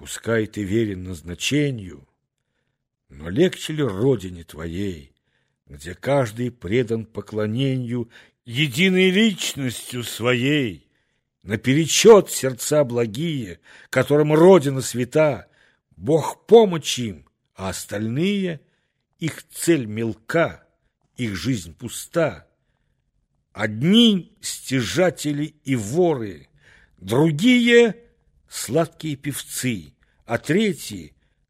Пускай ты верен назначению, но легче ли родине твоей, где каждый предан поклонению единой личностью своей, наперечет сердца благие, которым родина свята, Бог помощь им, а остальные, их цель мелка, их жизнь пуста. Одни стяжатели и воры, другие сладкие певцы, а третьи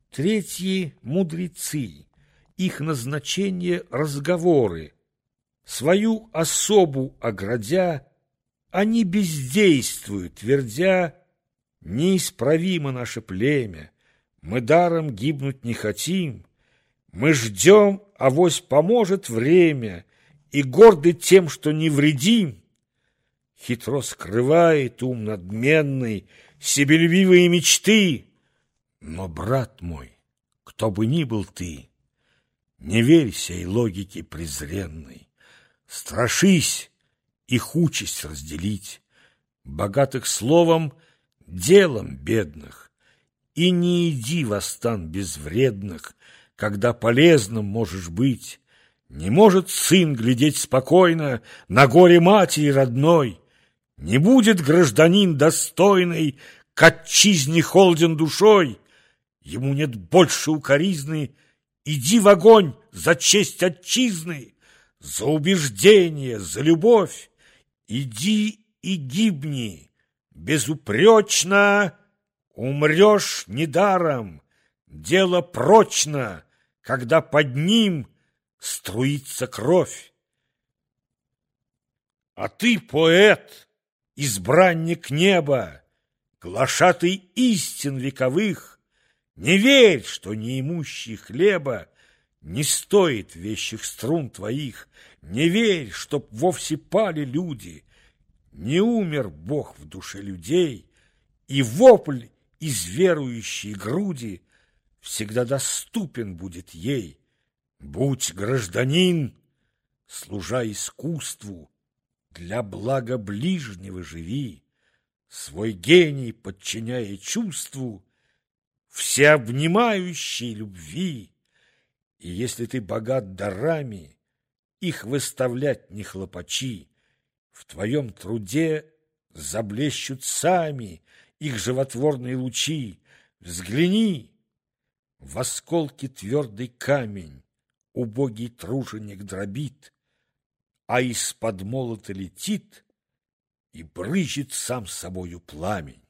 мудрецы. Их назначение разговоры. Свою особу оградя, они бездействуют, твердя: неисправимо наше племя, мы даром гибнуть не хотим, мы ждем, авось поможет время, и горды тем, что невредим. Хитро скрывает ум надменный себелюбивые мечты. Но, брат мой, кто бы ни был ты, не верь сей логике презренной, страшись их участь разделить, богатых словом, делом бедных, и не иди во стан безвредных, когда полезным можешь быть. Не может сын глядеть спокойно на горе матери родной, не будет гражданин достойный к отчизне холден душой, ему нет больше укоризны. Иди в огонь за честь отчизны, за убеждение, за любовь. Иди и гибни безупречно, умрешь недаром. Дело прочно, когда под ним струится кровь. А ты, поэт, избранник неба, глашатый истин вековых, не верь, что неимущий хлеба не стоит вещих струн твоих, не верь, чтоб вовсе пали люди, не умер Бог в душе людей, и вопль из верующей груди всегда доступен будет ей. Будь гражданин, служа искусству, для блага ближнего живи, свой гений подчиняя чувству, всеобнимающей любви. И если ты богат дарами, их выставлять не хлопачи, в твоем труде заблещут сами их животворные лучи. Взгляни, в осколки твердый камень убогий труженик дробит, а из-под молота летит и брызжет сам собою пламень.